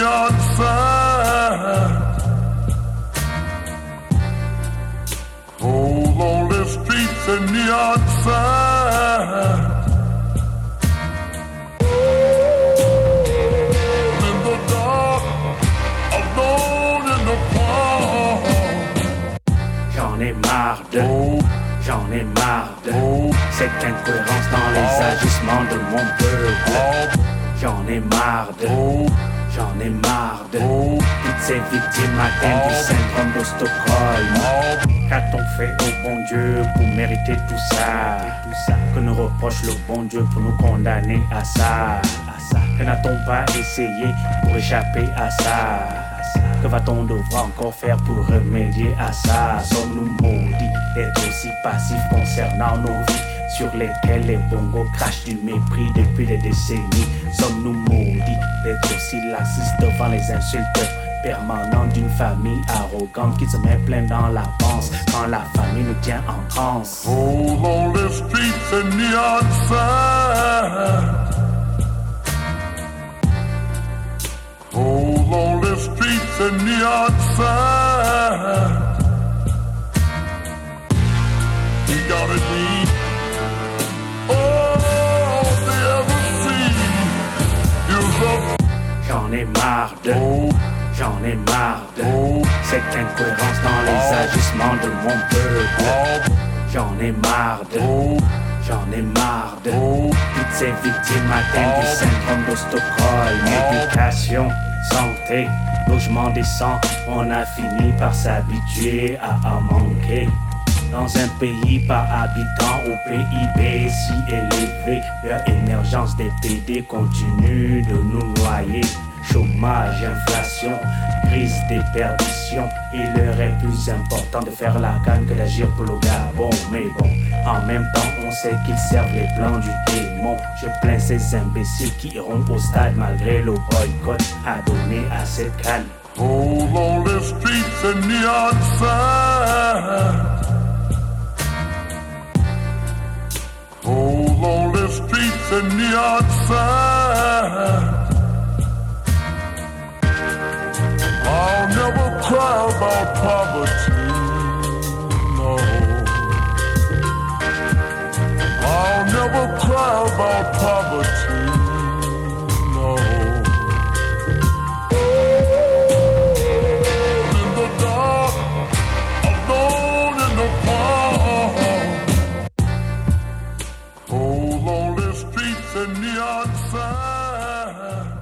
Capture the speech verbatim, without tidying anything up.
neon sign. Oh, lonely streets and neon sign. In the dark, alone in the park. J'en ai marre de, j'en ai marre de cette incohérence dans les agissements de mon peuple. J'en ai marre de, j'en ai marre de toutes ces victimes atteintes du syndrome de Stockholm. Qu'a-t-on fait au bon Dieu pour mériter tout ça? Que nous reproche le bon Dieu pour nous condamner à ça? Que n'a-t-on pas essayé pour échapper à ça? Que va-t-on devoir encore faire pour remédier à ça? Sommes-nous maudits d'être aussi passifs concernant nos vies, sur lesquelles les bongos crachent du mépris depuis des décennies? Sommes-nous maudits d'être aussi laxistes devant les insultes permanentes d'une famille arrogante qui se met plein dans la panse quand la famille nous tient en transe? Oh, lonely streets and neon sign. Oh, lonely streets and neon sign. We gotta need all they ever see is a. J'en ai marre de, j'en ai marre de cette incohérence dans les agissements de mon peuple. J'en ai marre de, j'en ai marre de toutes ces victimes atteintes du syndrome de Stockholm. Éducation, santé, logement décent, on a fini par s'habituer à en manquer. Dans un pays par habitant au P I B si élevé, leur émergence des P D continue de nous noyer. Chômage, inflation, crise, déperdition. Il leur est plus important de faire la canne que d'agir pour le Gabon. Mais bon, en même temps, on sait qu'ils servent les plans du démon. Je plains ces imbéciles qui iront au stade malgré le boycott adonné à cette canne. Oh, lonely streets and neon sign. Oh, lonely streets and neon sign. I'll never cry about poverty, no. I'll never cry about poverty, no. In the dark, alone in the park. Oh, lonely streets and neon signs.